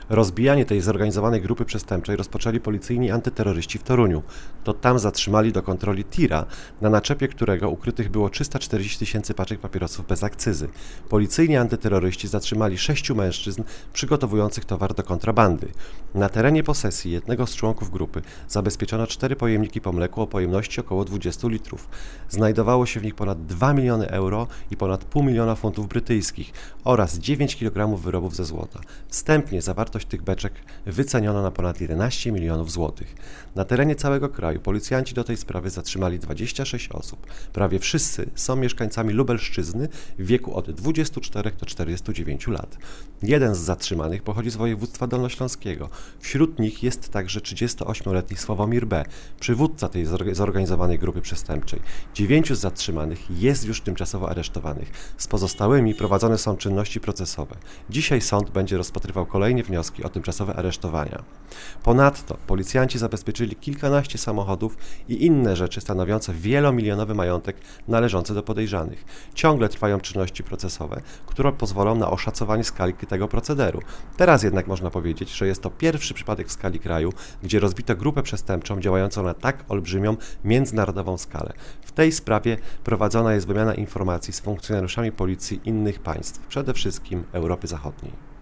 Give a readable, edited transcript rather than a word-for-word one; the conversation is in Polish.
Rozbijanie tej zorganizowanej grupy przestępczej rozpoczęli policyjni antyterroryści w Toruniu. To tam zatrzymali do kontroli tira, na naczepie którego ukrytych było 340 000 paczek papierosów bez akcyzy. Policyjni antyterroryści zatrzymali 6 mężczyzn przygotowujących towar do kontrabandy. Na terenie posesji jednego z członków grupy zabezpieczono 4 pojemniki po mleku o pojemności około 20 litrów. Znajdowało się w nich ponad 2 miliony euro i ponad pół miliona funtów brytyjskich oraz 9 kg wyrobów ze złota. Wstępnie zawartość tych beczek wyceniono na ponad 11 milionów złotych. Na terenie całego kraju policjanci do tej sprawy zatrzymali 26 osób. Prawie wszyscy są mieszkańcami Lubelszczyzny w wieku od 24 do 49 lat. Jeden z zatrzymanych pochodzi z województwa dolnośląskiego. Wśród nich jest także 38-letni Sławomir B., przywódca tej zorganizowanej grupy przestępczej. 9 z zatrzymanych jest już tymczasowo aresztowanych. Z pozostałymi prowadzone są czynności procesowe. Dzisiaj sąd będzie rozpatrywał kolejne wnioski o tymczasowe aresztowania. Ponadto policjanci zabezpieczyli kilkanaście samochodów i inne rzeczy stanowiące wielomilionowy majątek należący do podejrzanych. Ciągle trwają czynności procesowe, które pozwolą na oszacowanie skali tego procederu. Teraz jednak można powiedzieć, że jest to pierwszy przypadek w skali kraju, gdzie rozbito grupę przestępczą działającą na tak olbrzymią, międzynarodową skalę. W tej sprawie prowadzona jest wymiana informacji z funkcjonariuszami policji innych państw, przede wszystkim Europy Zachodniej.